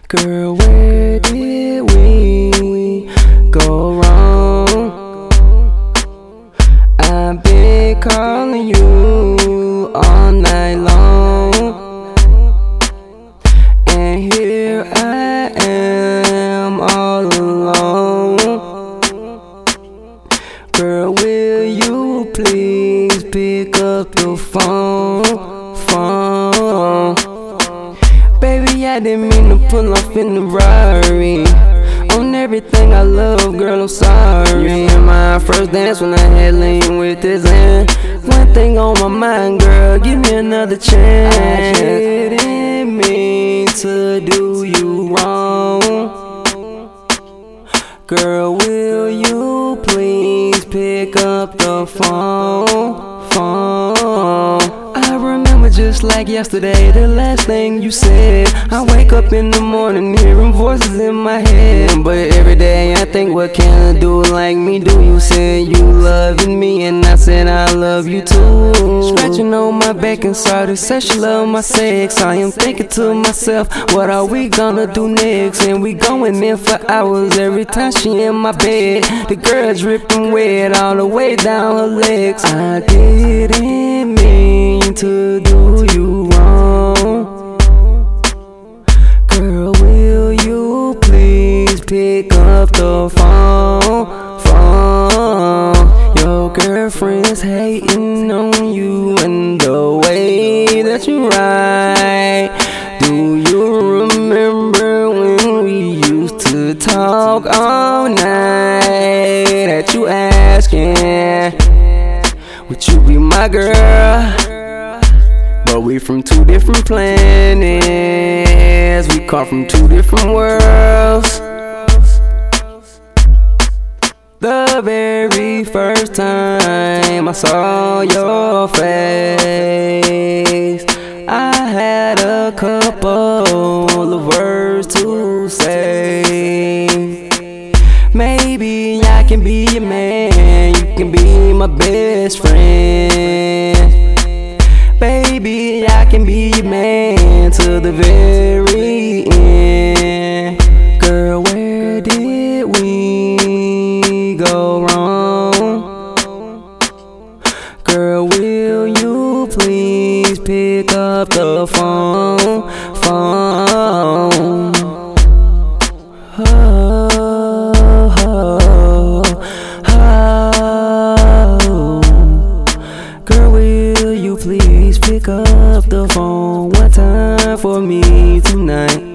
Girl, where did we go wrong? I've been calling you all night long, and here I am all alone. Girl, will you please pick up the phone? Baby, I didn't mean to pull off in the Rari. On everything I love, girl, I'm sorry. In my first dance when I had lean with his hand. One thing on my mind, girl, give me another chance. I didn't mean to do you wrong. Girl, will you please pick up the phone? I remember just like yesterday, the last thing you said. I wake up in the morning hearing voices in my head, but every day I think, what can I do like me do? You said you loving me, and I said I love you too. Scratching on my back and started said she love my sex. I am thinking to myself, what are we gonna do next? And we going in for hours every time she in my bed. The girl dripping wet all the way down her legs. I didn't mean to do you wrong. Girl, will you please pick up the phone? Your girlfriend's hating on you and the way that you ride. Do you remember when we used to talk all night? That you asking, would you be my girl? But we from two different planets, we come from two different worlds. The very first time I saw your face, I had a couple of words to say. Maybe I can be your man, you can be my best friend. Baby, I can be your man to the very end. Girl, where did we go wrong? Girl, will you please pick up the phone? Girl, will you please pick up the phone one time for me tonight?